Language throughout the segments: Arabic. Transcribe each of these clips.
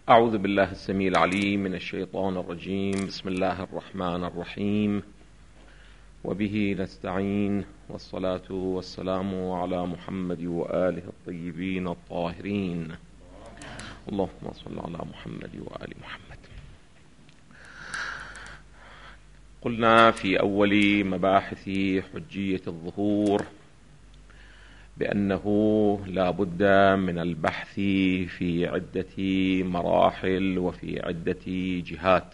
أعوذ بالله السميع العليم من الشيطان الرجيم. بسم الله الرحمن الرحيم، وبه نستعين، والصلاة والسلام على محمد وآله الطيبين الطاهرين. اللهم صل على محمد وآل محمد. قلنا في أول مباحث حجية الظهور بأنه لا بد من البحث في عدة مراحل وفي عدة جهات.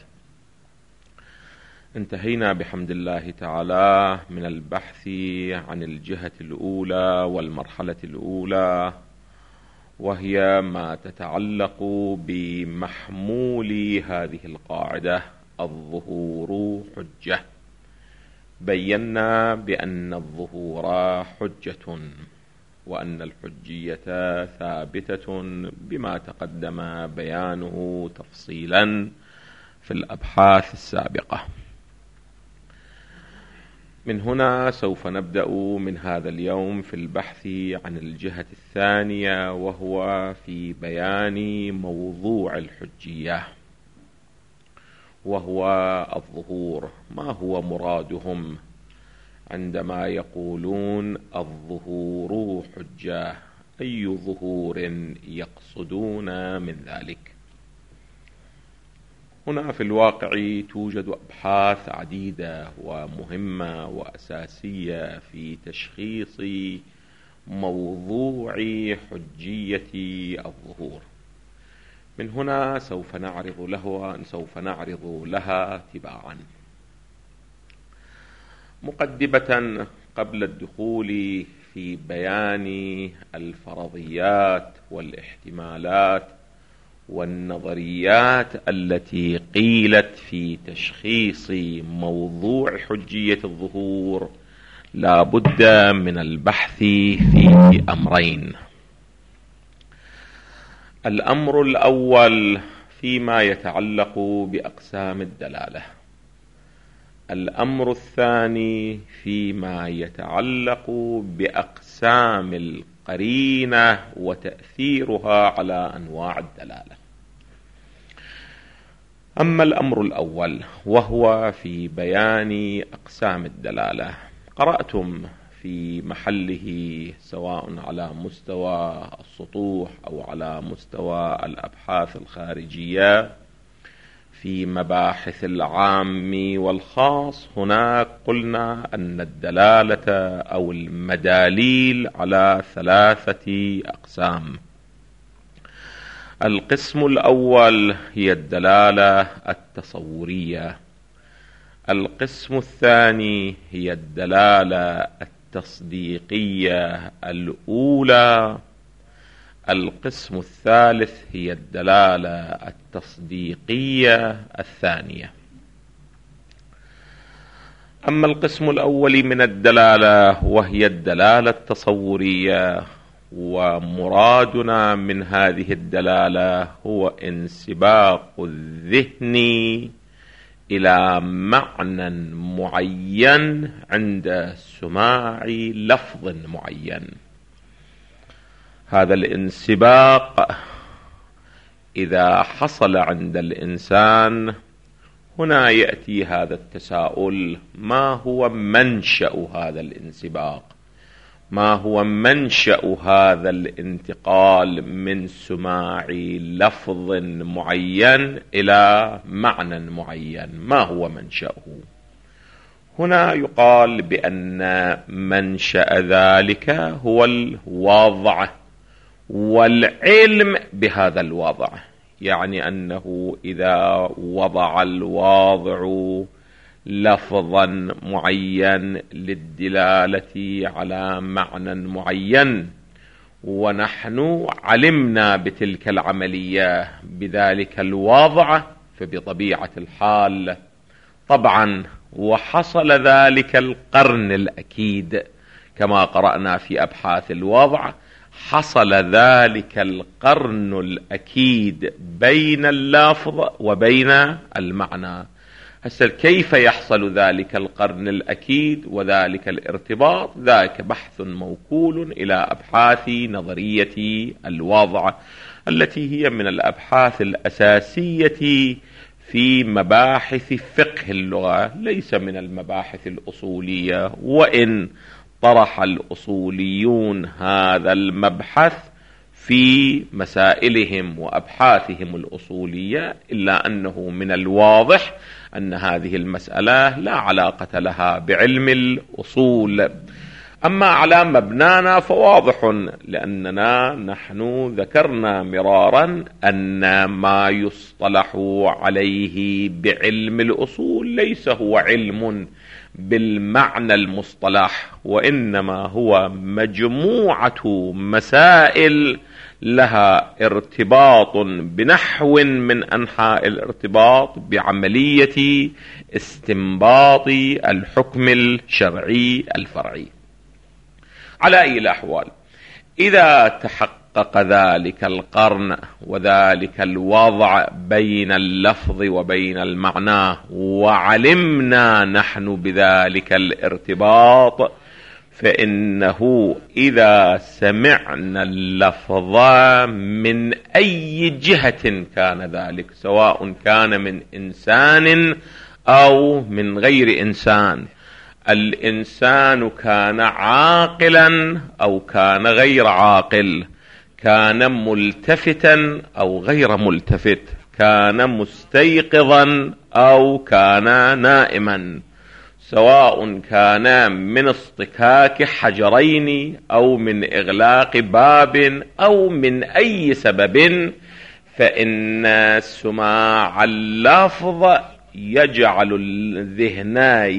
انتهينا بحمد الله تعالى من البحث عن الجهة الأولى والمرحلة الأولى، وهي ما تتعلق بمحمول هذه القاعدة: الظهور حجة. بينا بأن الظهور حجة، وأن الحجية ثابتة بما تقدم بيانه تفصيلا في الأبحاث السابقة. من هنا سوف نبدأ من هذا اليوم في البحث عن الجهة الثانية، وهو في بيان موضوع الحجية، وهو الظهور. ما هو مرادهم عندما يقولون الظهور حجة؟ أي ظهور يقصدون من ذلك؟ هنا في الواقع توجد أبحاث عديدة ومهمة وأساسية في تشخيص موضوع حجية الظهور. من هنا سوف نعرض لها تباعا. مقدمة قبل الدخول في بيان الفرضيات والاحتمالات والنظريات التي قيلت في تشخيص موضوع حجية الظهور، لا بد من البحث في أمرين. الأمر الأول فيما يتعلق بأقسام الدلالة، الأمر الثاني فيما يتعلق بأقسام القرينة وتأثيرها على أنواع الدلالة. أما الأمر الأول وهو في بيان أقسام الدلالة، قرأتم في محله سواء على مستوى السطوح أو على مستوى الأبحاث الخارجية في مباحث العام والخاص. هناك قلنا أن الدلالة أو المداليل على 3 أقسام. القسم الأول هي الدلالة التصورية، القسم الثاني هي الدلالة التصديقية الأولى، القسم الثالث هي الدلالة التصديقية الثانية. أما القسم الأول من الدلالة وهي الدلالة التصورية، ومرادنا من هذه الدلالة هو انسباق الذهن إلى معنى معين عند سماع لفظ معين. هذا الانسباق إذا حصل عند الإنسان، هنا يأتي هذا التساؤل: ما هو منشأ هذا الانسباق؟ ما هو منشأ هذا الانتقال من سماع لفظ معين إلى معنى معين؟ ما هو منشأه؟ هنا يقال بأن منشأ ذلك هو الوضع والعلم بهذا الوضع. يعني أنه إذا وضع الواضع لفظا معين للدلالة على معنى معين، ونحن علمنا بتلك العملية بذلك الوضع، فبطبيعة الحال طبعا وحصل ذلك القرن الأكيد كما قرأنا في أبحاث الوضع، حصل ذلك القرن الأكيد بين اللفظ وبين المعنى. هسه كيف يحصل ذلك القرن الأكيد وذلك الارتباط؟ ذاك بحث موكول إلى أبحاث نظرية الوضع التي هي من الأبحاث الأساسية في مباحث فقه اللغة، ليس من المباحث الأصولية، وإن طرح الأصوليون هذا المبحث في مسائلهم وأبحاثهم الأصولية، إلا أنه من الواضح أن هذه المسألة لا علاقة لها بعلم الأصول. أما على مبنانا فواضح، لأننا نحن ذكرنا مرارا أن ما يصطلح عليه بعلم الأصول ليس هو علم بالمعنى المصطلح، وإنما هو مجموعة مسائل لها ارتباط بنحو من أنحاء الارتباط بعملية استنباط الحكم الشرعي الفرعي. على أي الأحوال، إذا تحقق ذلك القرن وذلك الوضع بين اللفظ وبين المعنى، وعلمنا نحن بذلك الارتباط، فإنه إذا سمعنا اللفظ من أي جهة كان ذلك، سواء كان من إنسان أو من غير إنسان، الإنسان كان عاقلا أو كان غير عاقل، كان ملتفتا أو غير ملتفت، كان مستيقظا أو كان نائما، سواء كان من اصطكاك حجرين أو من إغلاق باب أو من أي سبب، فإن سماع اللفظ يجعل الذهن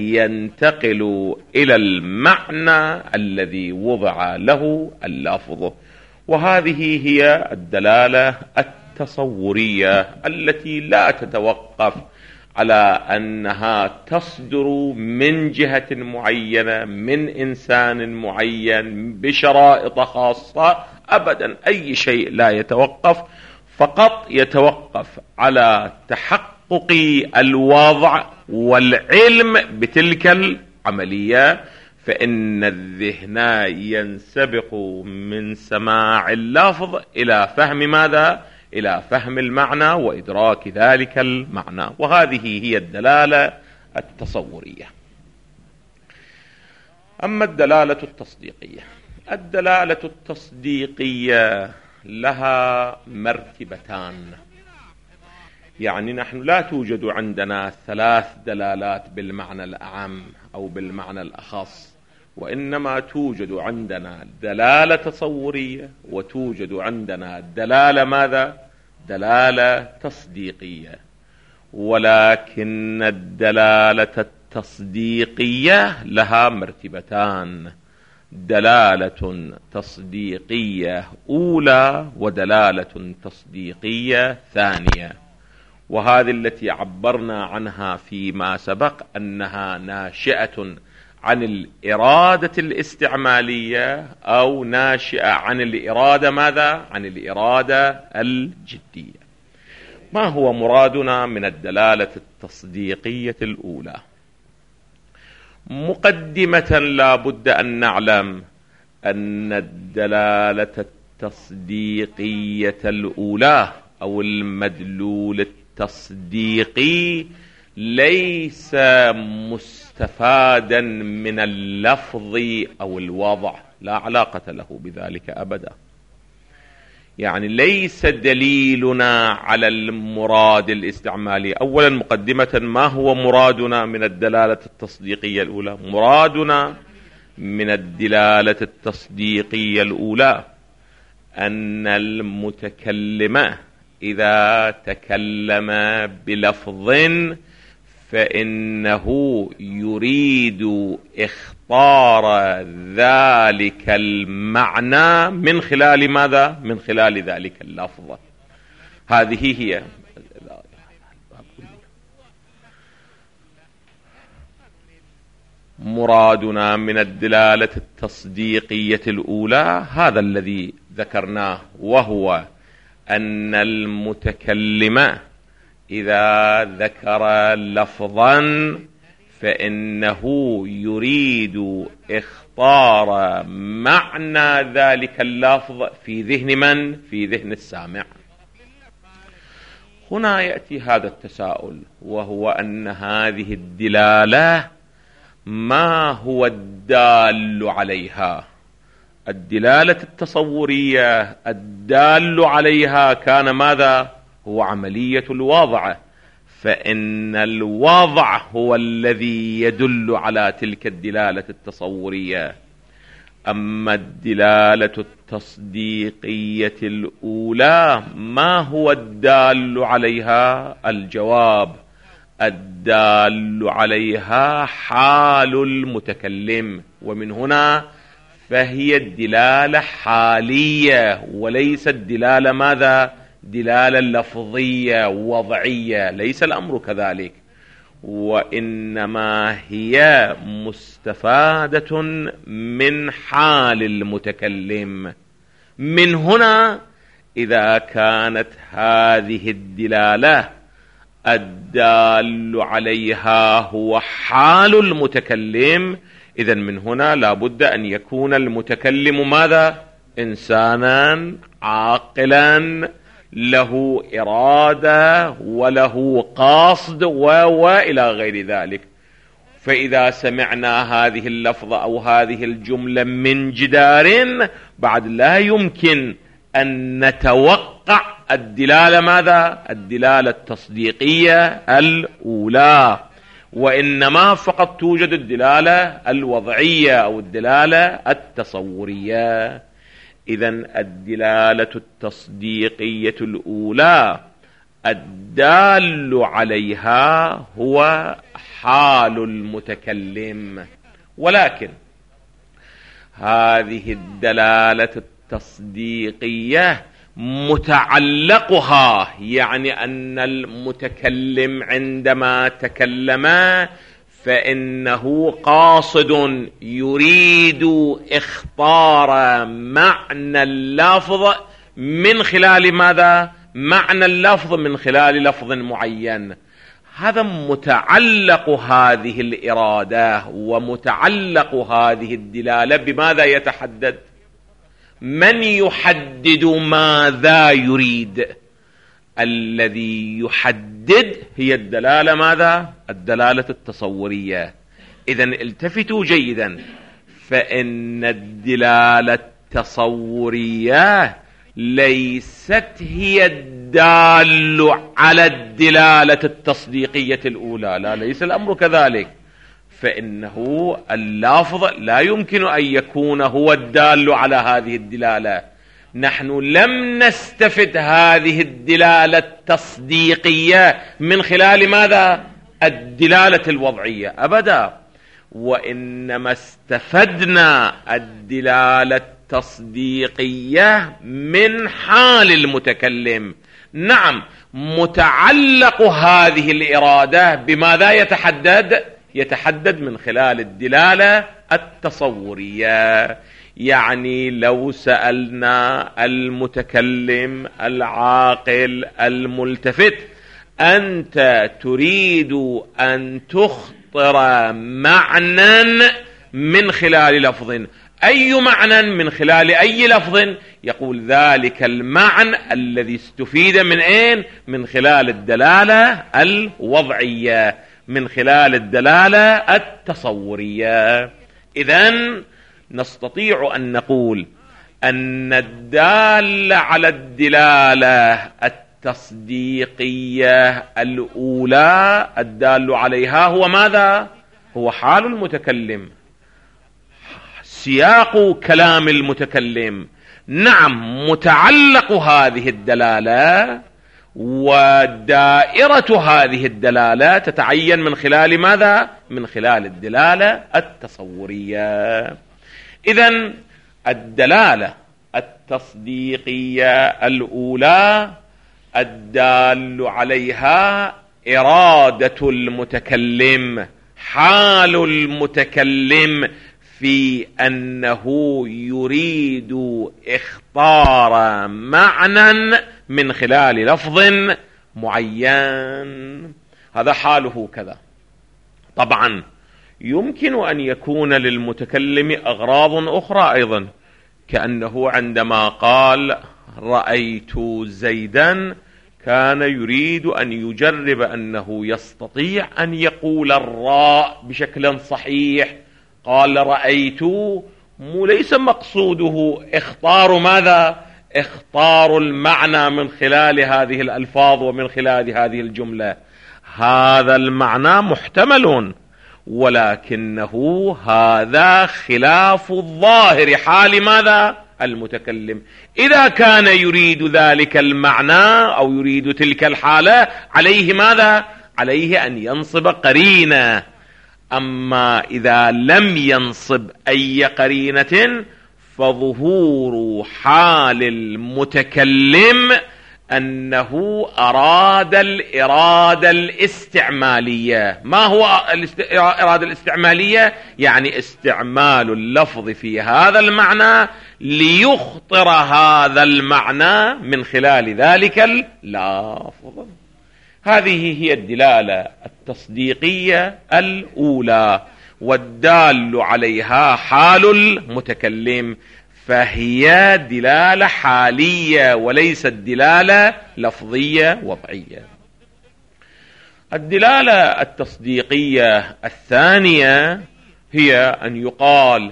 ينتقل إلى المعنى الذي وضع له اللفظ. وهذه هي الدلالة التصورية التي لا تتوقف على أنها تصدر من جهة معينة من إنسان معين بشرائط خاصة، أبدا أي شيء لا يتوقف، فقط يتوقف على تحقق الوضع والعلم بتلك العملية، فإن الذهن ينسبق من سماع اللفظ إلى فهم ماذا؟ إلى فهم المعنى وإدراك ذلك المعنى. وهذه هي الدلالة التصورية. أما الدلالة التصديقية، الدلالة التصديقية لها مرتبتان، يعني نحن لا توجد عندنا 3 دلالات بالمعنى الأعم أو بالمعنى الأخص، وإنما توجد عندنا دلالة تصورية وتوجد عندنا دلالة ماذا؟ دلالة تصديقية. ولكن الدلالة التصديقية لها مرتبتان، دلالة تصديقية أولى ودلالة تصديقية ثانية، وهذه التي عبرنا عنها فيما سبق أنها ناشئة عن الإرادة الاستعمالية أو ناشئة عن الإرادة ماذا؟ عن الإرادة الجدية. ما هو مرادنا من الدلالة التصديقية الأولى؟ مقدمة لا بد أن نعلم أن الدلالة التصديقية الأولى أو المدلول التصديقي ليس مستفادا من اللفظ أو الوضع، لا علاقة له بذلك أبدا. يعني ليس دليلنا على المراد الاستعمالي. أولا مقدمة، ما هو مرادنا من الدلالة التصديقية الأولى؟ مرادنا من الدلالة التصديقية الأولى أن المتكلم إذا تكلم بلفظ فإنه يريد اختار ذلك المعنى من خلال ماذا؟ من خلال ذلك اللفظ. هذه هي مرادنا من الدلالة التصديقية الأولى، هذا الذي ذكرناه، وهو أن المتكلم إذا ذكر لفظا فإنه يريد إخطار معنى ذلك اللفظ في ذهن من؟ في ذهن السامع. هنا يأتي هذا التساؤل، وهو أن هذه الدلالة ما هو الدال عليها؟ الدلالة التصورية الدال عليها كان ماذا؟ هو عملية الوضع، فإن الوضع هو الذي يدل على تلك الدلالة التصورية. أما الدلالة التصديقية الأولى ما هو الدال عليها؟ الجواب: الدال عليها حال المتكلم، ومن هنا فهي الدلالة حالية وليست دلالة ماذا؟ دلالة لفظية وضعية، ليس الأمر كذلك، وإنما هي مستفادة من حال المتكلم. من هنا إذا كانت هذه الدلالة الدال عليها هو حال المتكلم، إذن من هنا لابد أن يكون المتكلم ماذا؟ إنسانا عاقلا له إرادة وله قصد وإلى غير ذلك. فإذا سمعنا هذه اللفظة أو هذه الجملة من جدار بعد لا يمكن أن نتوقع الدلالة ماذا؟ الدلالة التصديقية الأولى، وإنما فقط توجد الدلالة الوضعية أو الدلالة التصورية. إذن الدلالة التصديقية الأولى الدال عليها هو حال المتكلم، ولكن هذه الدلالة التصديقية متعلقها، يعني أن المتكلم عندما تكلم فإنه قاصد يريد إخطار معنى اللفظ من خلال ماذا؟ معنى اللفظ من خلال لفظ معين. هذا متعلق هذه الإرادة ومتعلق هذه الدلالة بماذا يتحدد؟ من يحدد ماذا يريد؟ الذي يحدد هي الدلالة ماذا؟ الدلالة التصورية. إذن التفتوا جيدا، فإن الدلالة التصورية ليست هي الدال على الدلالة التصديقية الأولى، لا، ليس الأمر كذلك، فإنه اللفظ لا يمكن أن يكون هو الدال على هذه الدلالة. نحن لم نستفد هذه الدلالة التصديقية من خلال ماذا؟ الدلالة الوضعية أبدا، وإنما استفدنا الدلالة التصديقية من حال المتكلم. نعم، متعلق هذه الإرادة بماذا يتحدد؟ يتحدد من خلال الدلالة التصورية. يعني لو سألنا المتكلم العاقل الملتفت: أنت تريد أن تخطر معنى من خلال لفظ، أي معنى من خلال أي لفظ؟ يقول ذلك المعنى الذي استفيد من أين؟ من خلال الدلالة الوضعية، من خلال الدلالة التصورية. إذن نستطيع أن نقول أن الدال على الدلالة التصديقية الأولى الدال عليها هو ماذا؟ هو حال المتكلم، سياق كلام المتكلم. نعم، متعلق هذه الدلالة ودائرة هذه الدلالة تتعين من خلال ماذا؟ من خلال الدلالة التصورية. إذن الدلالة التصديقية الأولى الدال عليها إرادة المتكلم، حال المتكلم في أنه يريد إخطار معنى من خلال لفظ معين، هذا حاله كذا. طبعا يمكن أن يكون للمتكلم أغراض أخرى أيضا، كأنه عندما قال رأيت زيدا كان يريد أن يجرب أنه يستطيع أن يقول الراء بشكل صحيح. قال رأيت ليس مقصوده اختار ماذا؟ اختار المعنى من خلال هذه الألفاظ ومن خلال هذه الجملة. هذا المعنى محتمل، ولكنه هذا خلاف الظاهر حال ماذا؟ المتكلم. إذا كان يريد ذلك المعنى أو يريد تلك الحالة عليه ماذا؟ عليه أن ينصب قرينة. أما إذا لم ينصب أي قرينة فظهور حال المتكلم أنه أراد الإرادة الاستعمالية. ما هو الإرادة الاستعمالية؟ يعني استعمال اللفظ في هذا المعنى ليخطر هذا المعنى من خلال ذلك اللفظ. هذه هي الدلالة التصديقية الأولى، والدال عليها حال المتكلم، فهي دلالة حالية وليست دلالة لفظية وضعية. الدلالة التصديقية الثانية هي أن يقال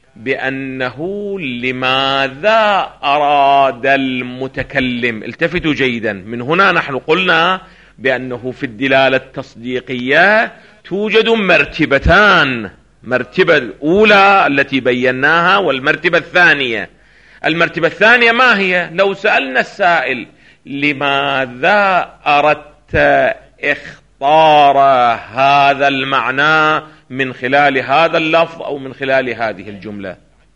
بأنه لماذا أراد المتكلم. التفتوا جيدا، من هنا نحن قلنا بأنه في الدلالة التصديقية توجد مرتبتان: المرتبة الأولى التي بيناها، والمرتبة الثانية. المرتبة الثانية ما هي؟ لو سألنا السائل لماذا أردت اختار هذا المعنى من خلال هذا اللفظ أو من خلال هذه الجملة،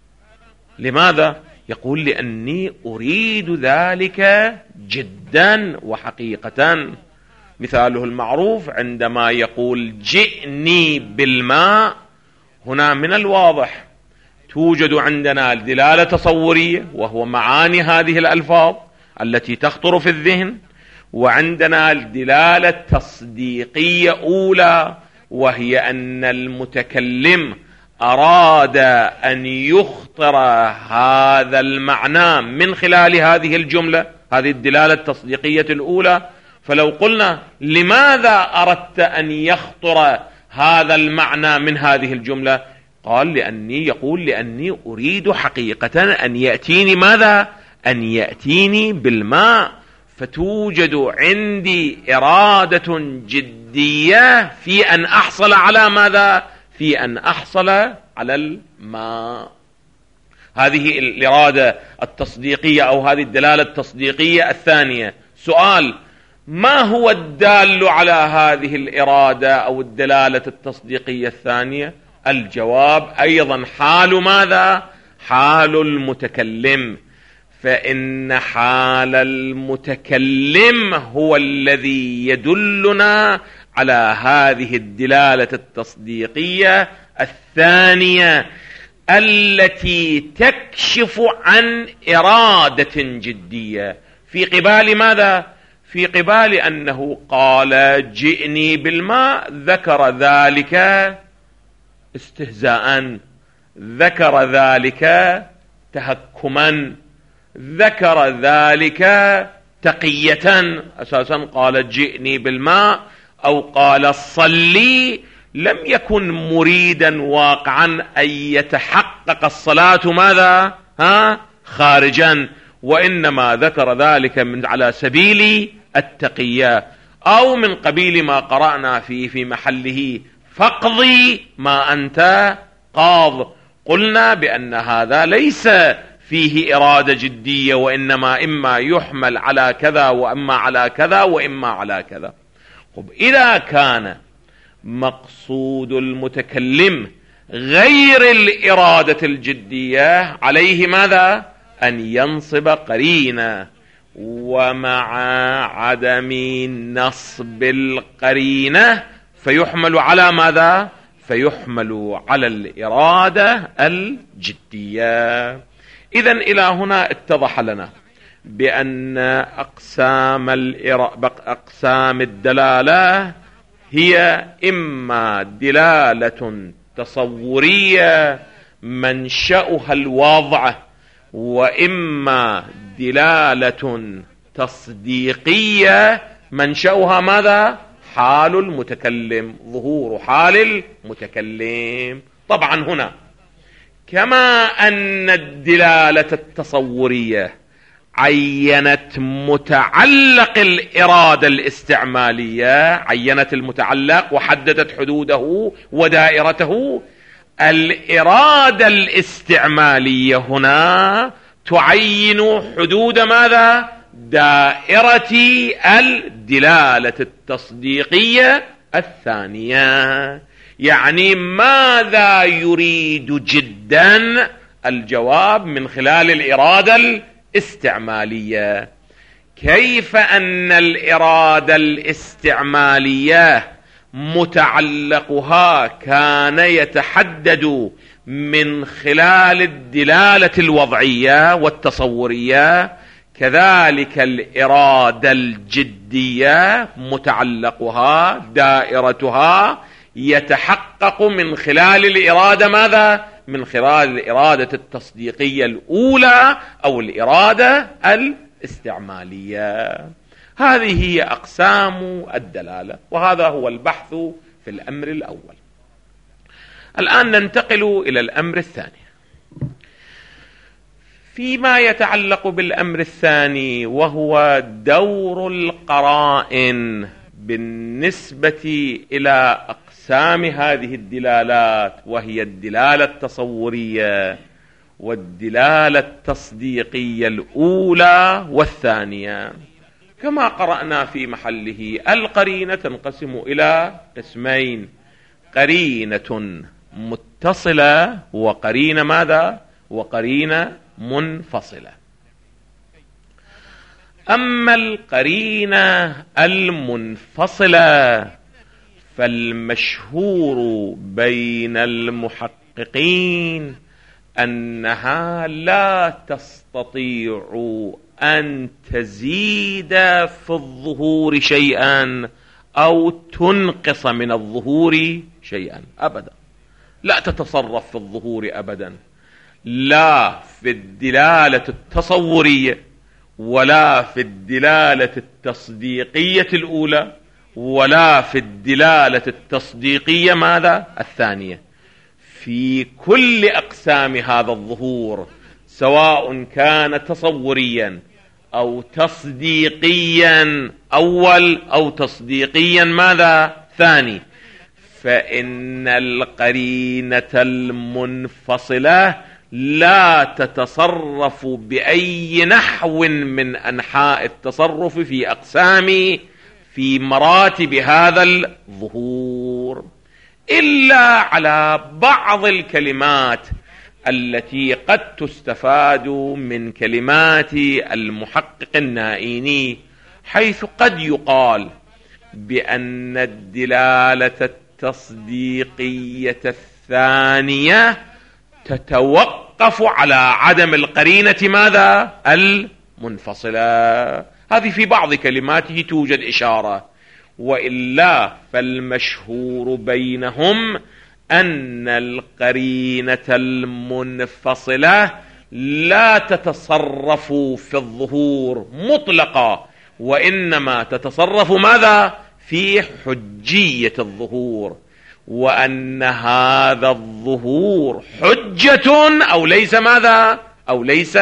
لماذا؟ يقول لأني أريد ذلك جدا وحقيقة. مثاله المعروف عندما يقول جئني بالماء، هنا من الواضح توجد عندنا دلالة تصورية وهو معاني هذه الألفاظ التي تخطر في الذهن، وعندنا الدلالة التصديقية أولى وهي أن المتكلم أراد أن يخطر هذا المعنى من خلال هذه الجملة. هذه الدلالة التصديقية الأولى. فلو قلنا لماذا أردت أن يخطر هذا المعنى من هذه الجملة، قال لأني أريد حقيقة أن يأتيني ماذا؟ أن يأتيني بالماء. فتوجد عندي إرادة جدية في أن أحصل على ماذا؟ في أن أحصل على الماء. هذه الإرادة التصديقية أو هذه الدلالة التصديقية الثانية. سؤال: ما هو الدال على هذه الإرادة أو الدلالة التصديقية الثانية؟ الجواب أيضا حال ماذا؟ حال المتكلم. فإن حال المتكلم هو الذي يدلنا على هذه الدلالة التصديقية الثانية التي تكشف عن إرادة جدية في قبال ماذا؟ في قبال أنه قال جئني بالماء، ذكر ذلك استهزاء، ذكر ذلك تهكما، ذكر ذلك تقية. أساسا قال جئني بالماء أو قال صلي لم يكن مريدا واقعا أن يتحقق الصلاة ماذا؟ خارجا، وإنما ذكر ذلك من على سبيل التقية، أو من قبيل ما قرأنا فيه في محله فاقضي ما أنت قاض. قلنا بأن هذا ليس فيه إرادة جدية، وإنما إما يحمل على كذا وإما على كذا وإما على كذا. إذا كان مقصود المتكلم غير الإرادة الجدية عليه ماذا؟ أن ينصب قرينة. ومع عدم نصب القرينة فيحمل على ماذا؟ فيحمل على الإرادة الجدية. إذن إلى هنا اتضح لنا بأن أقسام الدلالة هي إما دلالة تصورية منشأها الوضع، وإما دلالة تصديقية منشأها ماذا؟ حال المتكلم، ظهور حال المتكلم. طبعا هنا كما أن الدلالة التصورية عينت متعلق الإرادة الاستعمالية، عينت المتعلق وحددت حدوده ودائرته، الإرادة الاستعمالية هنا تعين حدود ماذا؟ دائرة الدلالة التصديقية الثانية. يعني ماذا يريد جدا؟ الجواب من خلال الإرادة الاستعمالية. كيف أن الإرادة الاستعمالية متعلقها كان يتحدد من خلال الدلالة الوضعية والتصورية، كذلك الإرادة الجدية متعلقها دائرتها يتحقق من خلال الإرادة ماذا؟ من خلال الإرادة التصديقية الأولى أو الإرادة الاستعمالية. هذه هي أقسام الدلالة، وهذا هو البحث في الأمر الأول. الآن ننتقل إلى الأمر الثاني. فيما يتعلق بالأمر الثاني، وهو دور القرائن بالنسبة إلى أقسام هذه الدلالات، وهي الدلالة التصورية والدلالة التصديقية الأولى والثانية. كما قرأنا في محله، القرينة تنقسم إلى قسمين: قرينة متصلة وقرينة ماذا؟ وقرينة منفصلة. أما القرينة المنفصلة فالمشهور بين المحققين أنها لا تستطيع أن تزيد في الظهور شيئا أو تنقص من الظهور شيئا أبدا. لا تتصرف في الظهور أبدا، لا في الدلالة التصورية ولا في الدلالة التصديقية الأولى ولا في الدلالة التصديقية ماذا؟ الثانية. في كل أقسام هذا الظهور، سواء كان تصوريا أو تصديقيا أول أو تصديقيا ماذا؟ ثاني، فإن القرينة المنفصلة لا تتصرف بأي نحو من أنحاء التصرف في أقسام في مراتب هذا الظهور، إلا على بعض الكلمات التي قد تستفاد من كلمات المحقق النائيني، حيث قد يقال بأن الدلالة التصديقية الثانية تتوقف على عدم القرينة ماذا؟ المنفصلة. هذه في بعض كلماته توجد إشارة، وإلا فالمشهور بينهم أن القرينة المنفصلة لا تتصرف في الظهور مطلقا، وإنما تتصرف ماذا؟ في حجية الظهور، وأن هذا الظهور حجة أو ليس ماذا؟ أو ليس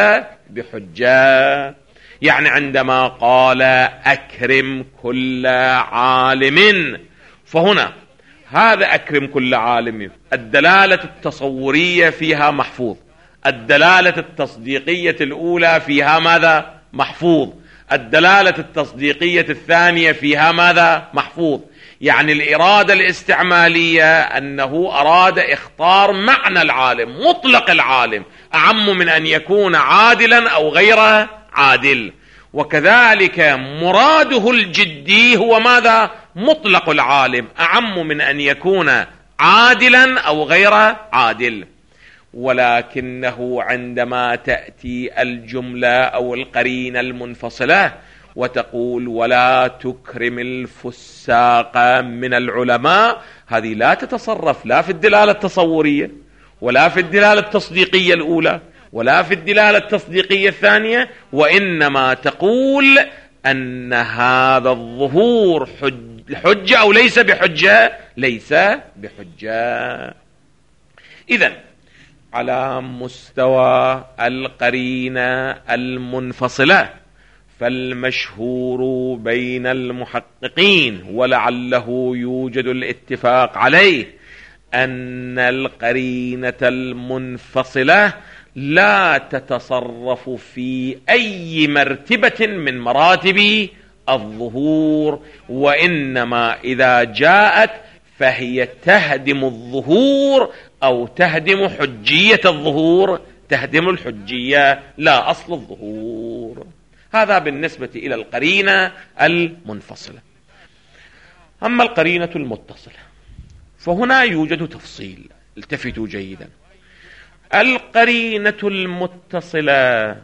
بحجة. يعني عندما قال أكرم كل عالم، فهنا هذا أكرم كل عالم الدلالة التصورية فيها محفوظ، الدلالة التصديقية الأولى فيها ماذا؟ محفوظ، الدلالة التصديقية الثانية فيها ماذا؟ محفوظ. يعني الإرادة الاستعمالية أنه أراد اختار معنى العالم، مطلق العالم أعم من أن يكون عادلا أو غير عادل، وكذلك مراده الجدي هو ماذا؟ مطلق العالم أعم من أن يكون عادلا أو غير عادل. ولكنه عندما تأتي الجملة أو القرينة المنفصلة وتقول ولا تكرم الفساق من العلماء، هذه لا تتصرف لا في الدلالة التصورية ولا في الدلالة التصديقية الأولى ولا في الدلالة التصديقية الثانية، وإنما تقول أن هذا الظهور حجة أو ليس بحجة، ليس بحجة. إذن على مستوى القرينة المنفصلة فالمشهور بين المحققين ولعله يوجد الاتفاق عليه أن القرينة المنفصلة لا تتصرف في أي مرتبة من مراتب الظهور، وإنما إذا جاءت فهي تهدم الظهور أو تهدم حجية الظهور، تهدم الحجية لا أصل الظهور. هذا بالنسبة إلى القرينة المنفصلة. أما القرينة المتصلة فهنا يوجد تفصيل، التفتوا جيدا. القرينة المتصلة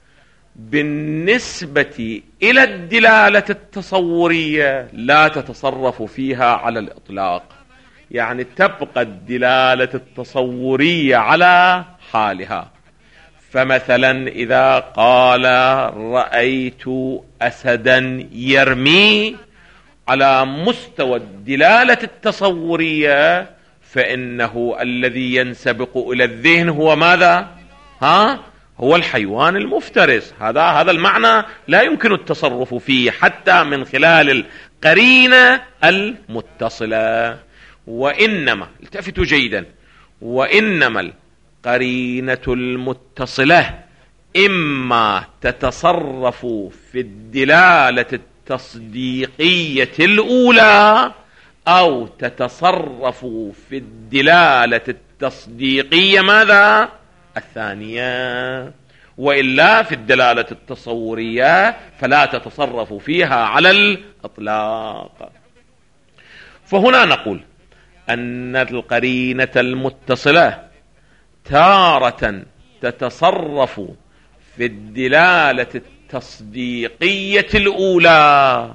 بالنسبة إلى الدلالة التصورية لا تتصرف فيها على الإطلاق، يعني تبقى الدلالة التصورية على حالها. فمثلا إذا قال رأيت أسدا يرمي على مستوى الدلالة التصورية فإنه الذي ينسبق إلى الذهن هو ماذا؟ هو الحيوان المفترس. هذا المعنى لا يمكن التصرف فيه حتى من خلال القرينة المتصلة. وإنما التفتوا جيدا، وإنما القرينة المتصلة إما تتصرف في الدلالة التصديقية الأولى أو تتصرف في الدلالة التصديقية ماذا؟ الثانية، وإلا في الدلالة التصورية فلا تتصرف فيها على الإطلاق. فهنا نقول أن القرينة المتصلة تارة تتصرف في الدلالة التصديقية الأولى،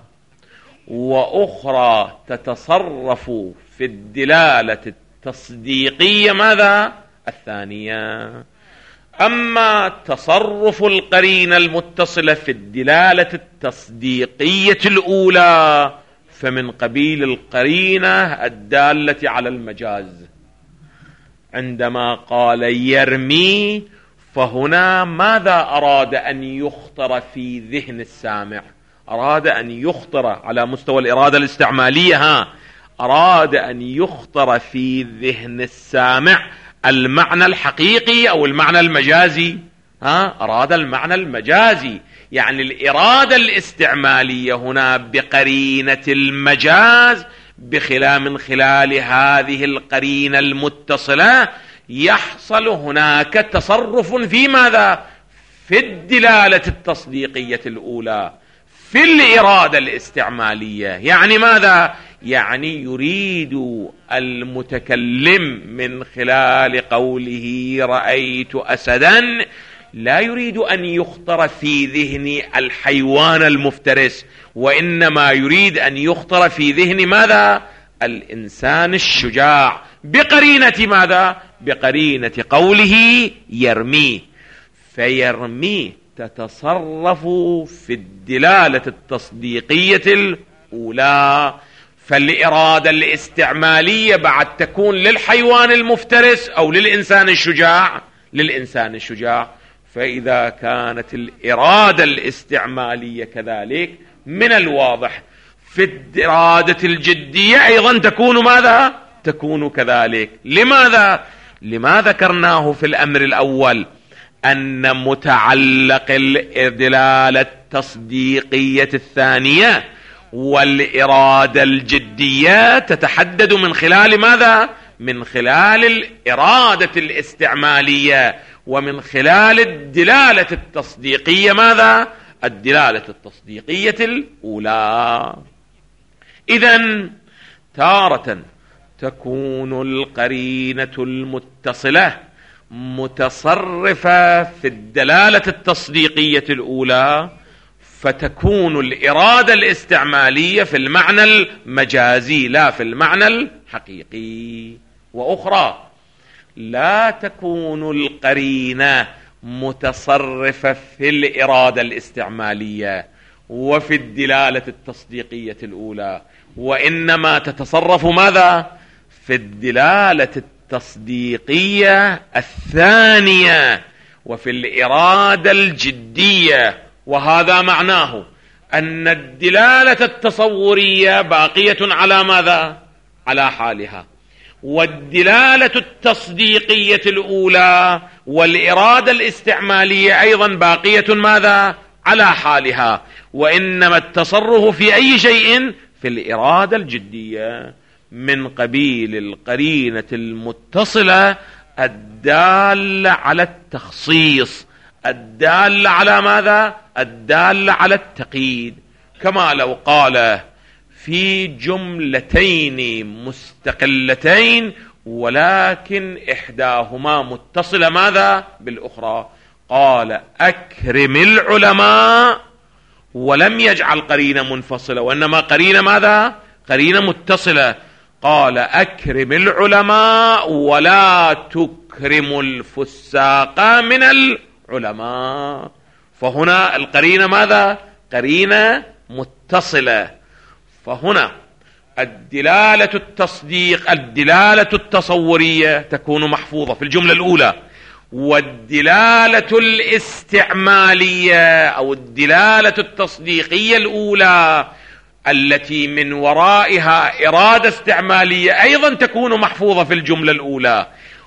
وأخرى تتصرف في الدلالة التصديقية ماذا؟ الثانية. أما تصرف القرينة المتصلة في الدلالة التصديقية الأولى فمن قبيل القرينة الدالة على المجاز. عندما قال يرمي فهنا ماذا أراد أن يخطر في ذهن السامع؟ أراد أن يخطر على مستوى الإرادة الاستعمالية، أراد أن يخطر في ذهن السامع المعنى الحقيقي أو المعنى المجازي؟ أراد المعنى المجازي، يعني الإرادة الاستعمالية هنا بقرينة المجاز من خلال هذه القرينة المتصلة يحصل هناك تصرف في ماذا؟ في الدلالة التصديقية الأولى، في الإرادة الاستعمالية. يعني ماذا؟ يعني يريد المتكلم من خلال قوله رأيت أسدا لا يريد أن يخطر في ذهن الحيوان المفترس، وإنما يريد أن يخطر في ذهن ماذا؟ الإنسان الشجاع، بقرينة ماذا؟ بقرينة قوله يرمي. فيرمي تتصرف في الدلالة التصديقية الأولى، فالإرادة الاستعمالية بعد تكون للحيوان المفترس أو للإنسان الشجاع؟ للإنسان الشجاع. فإذا كانت الإرادة الاستعمالية كذلك من الواضح في الإرادة الجدية أيضا تكون ماذا؟ تكون كذلك. لما ذكرناه في الأمر الأول أن متعلق الدلالة التصديقية الثانية والإرادة الجدية تتحدد من خلال ماذا؟ من خلال الإرادة الاستعمالية ومن خلال الدلالة التصديقية ماذا؟ الدلالة التصديقية الأولى. إذن تارة تكون القرينة المتصلة متصرفة في الدلالة التصديقية الأولى، فتكون الإرادة الاستعمالية في المعنى المجازي لا في المعنى الحقيقي. وأخرى، لا تكون القرينة متصرفة في الإرادة الاستعمالية وفي الدلالة التصديقية الأولى، وإنما تتصرف ماذا؟ في الدلالة التصديقية الثانية وفي الإرادة الجدية. وهذا معناه أن الدلالة التصورية باقية على ماذا؟ على حالها، والدلالة التصديقية الأولى والإرادة الاستعمالية أيضا باقية ماذا؟ على حالها، وإنما التصرف في أي شيء؟ في الإرادة الجدية، من قبيل القرينة المتصلة الدالة على التخصيص، الدالة على ماذا؟ الدالة على التقييد. كما لو قال في جملتين مستقلتين ولكن إحداهما متصلة ماذا؟ بالأخرى. قال أكرم العلماء، ولم يجعل قرينة منفصلة وإنما قرينة ماذا؟ قرينة متصلة. قال أكرم العلماء ولا تكرم الفساق من العلماء. فهنا القرينة ماذا؟ قرينة متصلة. فهنا الدلالة التصورية تكون محفوظة في الجملة الأولى، والدلالة الاستعمالية أو الدلالة التصديقية الأولى التي من ورائها إرادة استعمالية أيضا تكون محفوظة في الجملة الأولى،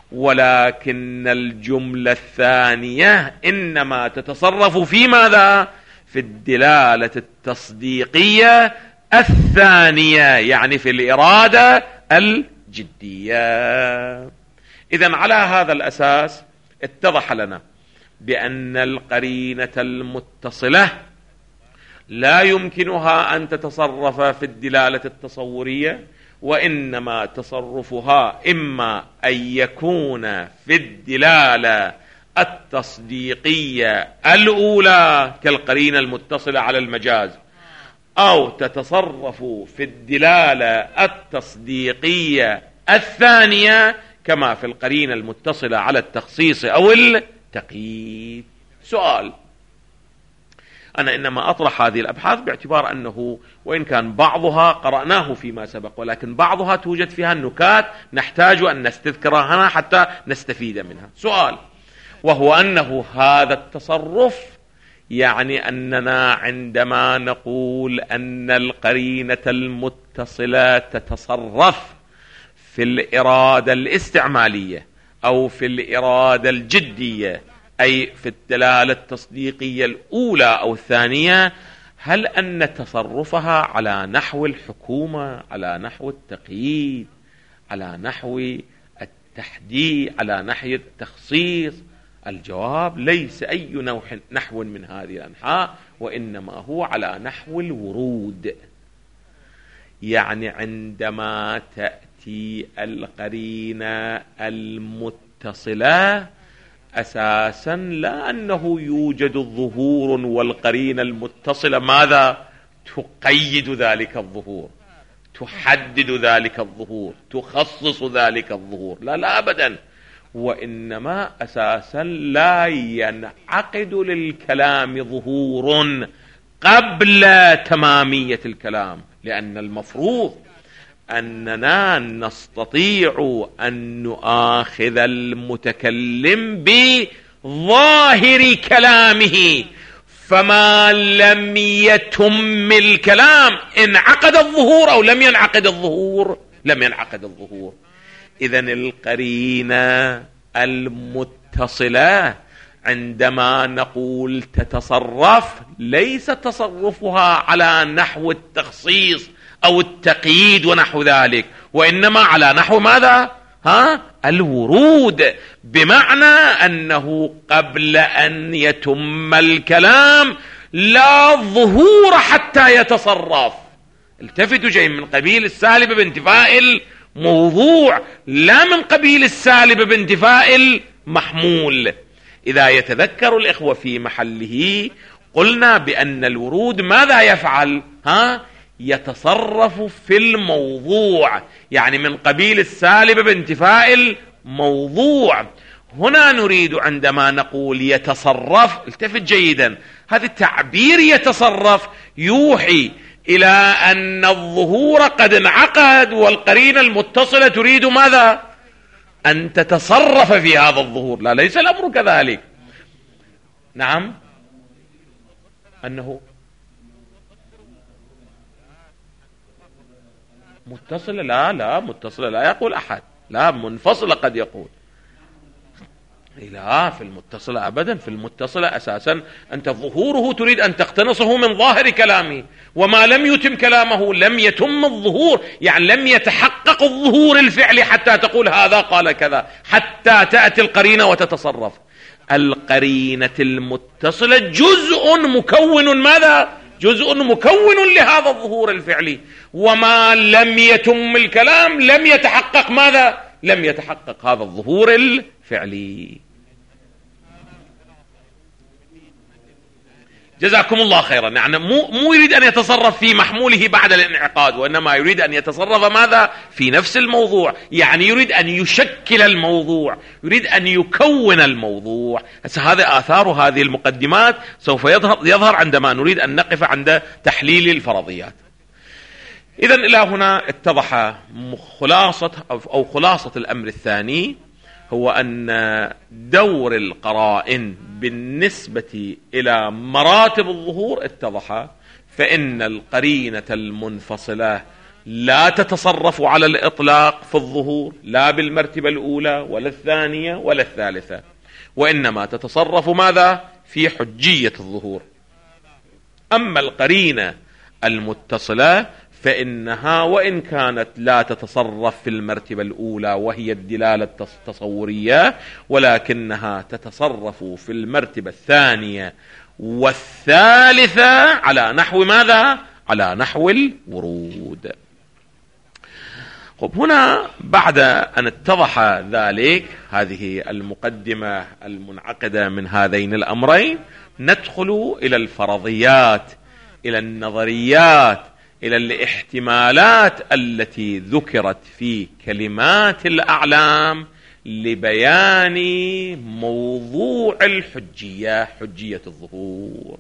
ولكن الجملة الثانية إنما تتصرف في ماذا؟ في الدلالة التصديقية الثانية، يعني في الإرادة الجدية. إذن على هذا الأساس اتضح لنا بأن القرينة المتصلة لا يمكنها أن تتصرف في الدلالة التصورية، وإنما تصرفها إما أن يكون في الدلالة التصديقية الأولى كالقرينة المتصلة على المجاز، أو تتصرف في الدلالة التصديقية الثانية كما في القرينة المتصلة على التخصيص أو التقييد. سؤال، أنا إنما أطرح هذه الأبحاث باعتبار أنه وإن كان بعضها قرأناه فيما سبق، ولكن بعضها توجد فيها النكات نحتاج أن نستذكرها هنا حتى نستفيد منها. سؤال، وهو أنه هذا التصرف يعني أننا عندما نقول أن القرينة المتصلة تتصرف في الإرادة الاستعمالية أو في الإرادة الجدية، أي في الدلالة التصديقية الأولى أو الثانية، هل أن تصرفها على نحو الحكومة، على نحو التقييد، على نحو التحديد، على نحو التخصيص؟ الجواب ليس أي نحو من هذه الأنحاء، وإنما هو على نحو الورود. يعني عندما تأتي القرينة المتصلة أساسا لا أنه يوجد الظهور والقرينة المتصلة ماذا؟ تقيد ذلك الظهور، تحدد ذلك الظهور، تخصص ذلك الظهور، لا أبدا. وإنما أساسا لا ينعقد للكلام ظهور قبل تمامية الكلام، لأن المفروض أننا نستطيع أن نؤاخذ المتكلم بظاهر كلامه، فما لم يتم الكلام انعقد الظهور أو لم ينعقد الظهور؟ لم ينعقد الظهور. إذن القرينة المتصلة عندما نقول تتصرف ليس تصرفها على نحو التخصيص أو التقييد ونحو ذلك، وإنما على نحو ماذا؟ الورود، بمعنى أنه قبل أن يتم الكلام لا ظهور حتى يتصرف. التفتوا، جاي من قبيل السالب بانتفاء الموضوع، لا من قبيل السالب بانتفاء المحمول. إذا يتذكر الإخوة في محله قلنا بأن الورود ماذا يفعل؟ يتصرف في الموضوع، يعني من قبيل السالب بانتفاء الموضوع. هنا نريد عندما نقول يتصرف، التفت جيدا، هذا التعبير يتصرف يوحي إلى أن الظهور قد انعقد، والقرينة المتصلة تريد ماذا؟ أن تتصرف في هذا الظهور. لا، ليس الأمر كذلك. نعم، أنه متصلة. لا متصلة لا يقول أحد، لا منفصلة قد يقول. لا، في المتصلة أبدا. في المتصلة أساسا أنت ظهوره تريد أن تقتنصه من ظاهر كلامه، وما لم يتم كلامه لم يتم الظهور، يعني لم يتحقق الظهور الفعلي حتى تقول هذا قال كذا، حتى تأتي القرينة وتتصرف. القرينة المتصلة جزء مكون ماذا؟ جزء مكون لهذا الظهور الفعلي، وما لم يتم الكلام لم يتحقق ماذا؟ لم يتحقق هذا الظهور الفعلي. جزاكم الله خيرا. يعني مو يريد أن يتصرف في محموله بعد الانعقاد، وإنما يريد أن يتصرف ماذا؟ في نفس الموضوع، يعني يريد أن يشكل الموضوع، يريد أن يكون الموضوع. هذا آثار هذه المقدمات سوف يظهر عندما نريد أن نقف عند تحليل الفرضيات. إذن إلى هنا اتضح خلاصة الأمر الثاني، هو أن دور القرائن بالنسبة إلى مراتب الظهور اتضح. فإن القرينة المنفصلة لا تتصرف على الإطلاق في الظهور، لا بالمرتبة الأولى ولا الثانية ولا الثالثة، وإنما تتصرف ماذا؟ في حجية الظهور. أما القرينة المتصلة فإنها وإن كانت لا تتصرف في المرتبة الأولى وهي الدلالة التصورية، ولكنها تتصرف في المرتبة الثانية والثالثة على نحو ماذا؟ على نحو الورود. هنا بعد أن اتضح ذلك، هذه المقدمة المنعقدة من هذين الأمرين، ندخل إلى الفرضيات، إلى النظريات، إلى الاحتمالات التي ذكرت في كلمات الأعلام لبيان موضوع الحجية، حجية الظهور.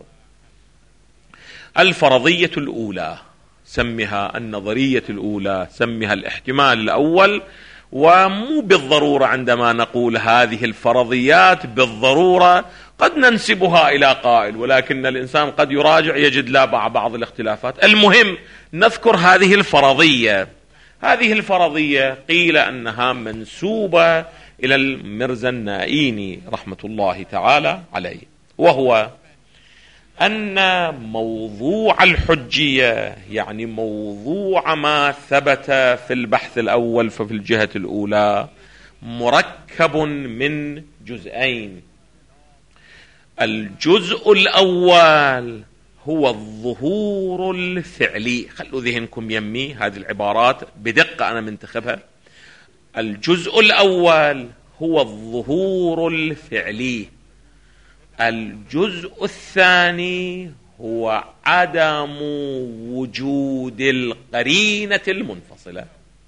الفرضية الأولى سمها النظرية الأولى، سمها الاحتمال الأول. ومو بالضرورة عندما نقول هذه الفرضيات بالضرورة قد ننسبها إلى قائل، ولكن الإنسان قد يراجع يجد لا بعض الاختلافات. المهم نذكر هذه الفرضية. هذه الفرضية قيل أنها منسوبة إلى المرزا النائيني رحمة الله تعالى عليه، وهو أن موضوع الحجية، يعني موضوع ما ثبت في البحث الأول ففي الجهة الأولى، مركب من جزئين. الجزء الأول هو الظهور الفعلي. خلوا ذهنكم يمي هذه العبارات بدقة، أنا منتخبها. الجزء الأول هو الظهور الفعلي. الجزء الثاني هو عدم وجود القرينة المنفصلة.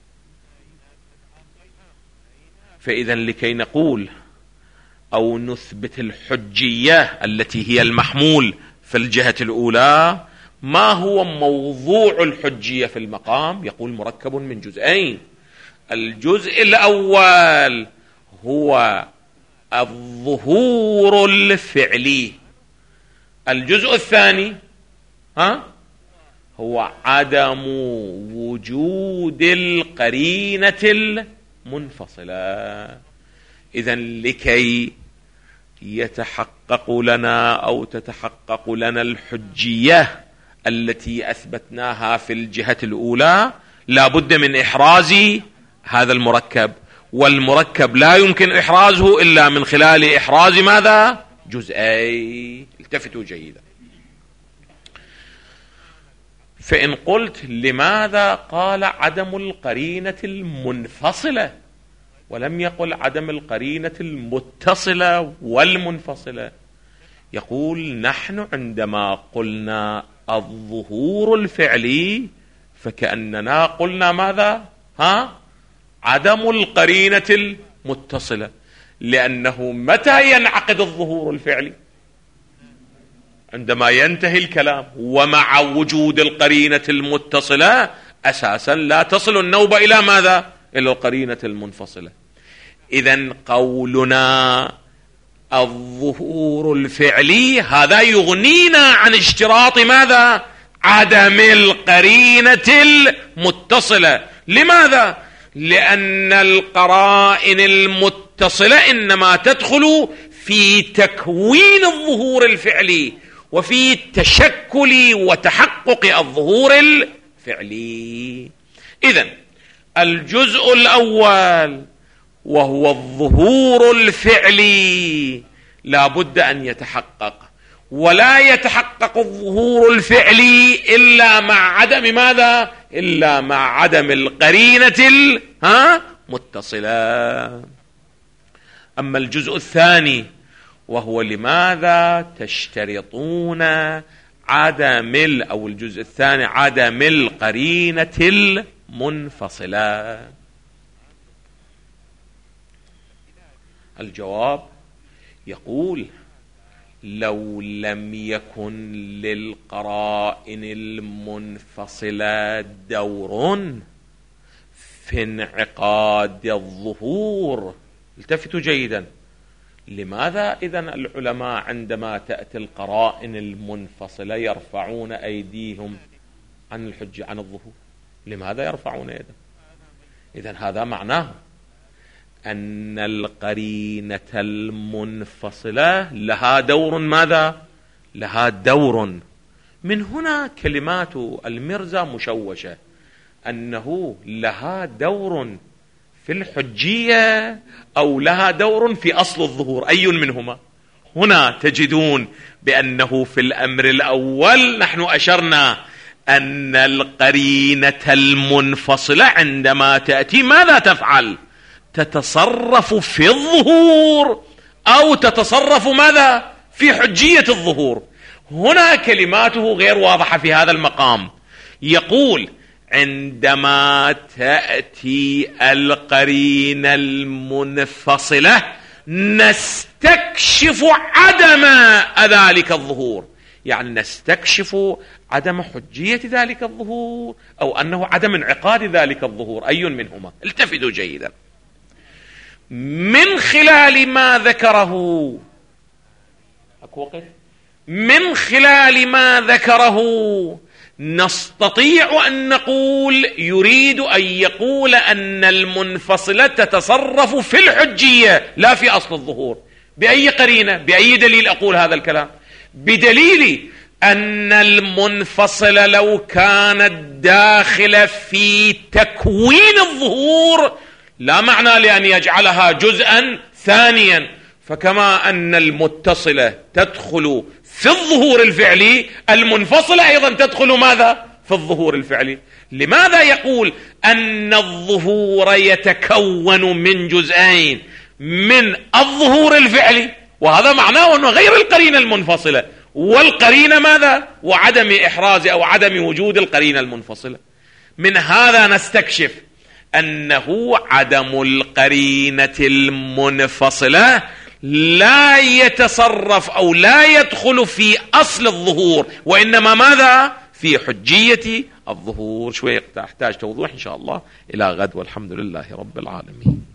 فإذا لكي نقول أو نثبت الحجية التي هي المحمول في الجهة الأولى، ما هو موضوع الحجية في المقام؟ يقول مركب من جزئين. الجزء الأول هو الظهور الفعلي. الجزء الثاني هو عدم وجود القرينة المنفصلة. إذن لكي يتحقق لنا أو تتحقق لنا الحجية التي أثبتناها في الجهة الأولى، لا بد من إحراز هذا المركب، والمركب لا يمكن إحرازه إلا من خلال إحراز ماذا؟ جزئي. التفتوا جيدا. فإن قلت لماذا قال عدم القرينة المنفصلة ولم يقل عدم القرينة المتصلة والمنفصلة؟ يقول نحن عندما قلنا الظهور الفعلي فكأننا قلنا ماذا؟ عدم القرينة المتصلة، لأنه متى ينعقد الظهور الفعلي؟ عندما ينتهي الكلام، ومع وجود القرينة المتصلة أساسا لا تصل النوبة إلى ماذا؟ إلى القرينة المنفصلة. إذن قولنا الظهور الفعلي هذا يغنينا عن اشتراط ماذا؟ عدم القرينة المتصلة. لماذا؟ لأن القرائن المتصلة إنما تدخل في تكوين الظهور الفعلي وفي تشكل وتحقق الظهور الفعلي. إذن الجزء الأول وهو الظهور الفعلي لا بد أن يتحقق، ولا يتحقق الظهور الفعلي إلا مع عدم ماذا؟ إلا مع عدم القرينة المتصلة. أما الجزء الثاني وهو لماذا تشترطون أو الجزء الثاني عدم القرينة المنفصلة. الجواب يقول لو لم يكن للقرائن المنفصلة دور في انعقاد الظهور. التفتوا جيدا، لماذا إذن العلماء عندما تأتي القرائن المنفصلة يرفعون أيديهم عن الحجة عن الظهور؟ لماذا يرفعون يدهم؟ إذن هذا معناه أن القرينة المنفصلة لها دور ماذا؟ لها دور. من هنا كلمات المرزا مشوشة، أنه لها دور في الحجية أو لها دور في أصل الظهور، أي منهما؟ هنا تجدون بأنه في الأمر الأول نحن أشرنا أن القرينة المنفصلة عندما تأتي ماذا تفعل؟ تتصرف في الظهور أو تتصرف ماذا؟ في حجية الظهور. هنا كلماته غير واضحة في هذا المقام. يقول عندما تأتي القرينة المنفصلة نستكشف عدم ذلك الظهور، يعني نستكشف عدم حجية ذلك الظهور أو أنه عدم انعقاد ذلك الظهور، أي منهما؟ التفتوا جيدا. من خلال ما ذكره من خلال ما ذكره نستطيع أن نقول يريد أن يقول أن المنفصلة تتصرف في الحجية لا في أصل الظهور. بأي قرينة؟ بأي دليل أقول هذا الكلام؟ بدليل أن المنفصلة لو كانت داخلة في تكوين الظهور لا معنى لأن يجعلها جزءا ثانيا، فكما أن المتصلة تدخل في الظهور الفعلي المنفصلة أيضا تدخل ماذا؟ في الظهور الفعلي. لماذا يقول أن الظهور يتكون من جزئين؟ من الظهور الفعلي، وهذا معناه أنه غير القرينة المنفصلة، والقرينة ماذا؟ وعدم إحراز أو عدم وجود القرينة المنفصلة. من هذا نستكشف أنه عدم القرينة المنفصلة لا يتصرف أو لا يدخل في أصل الظهور، وإنما ماذا؟ في حجية الظهور. شوية تحتاج توضيح إن شاء الله. إلى غد، والحمد لله رب العالمين.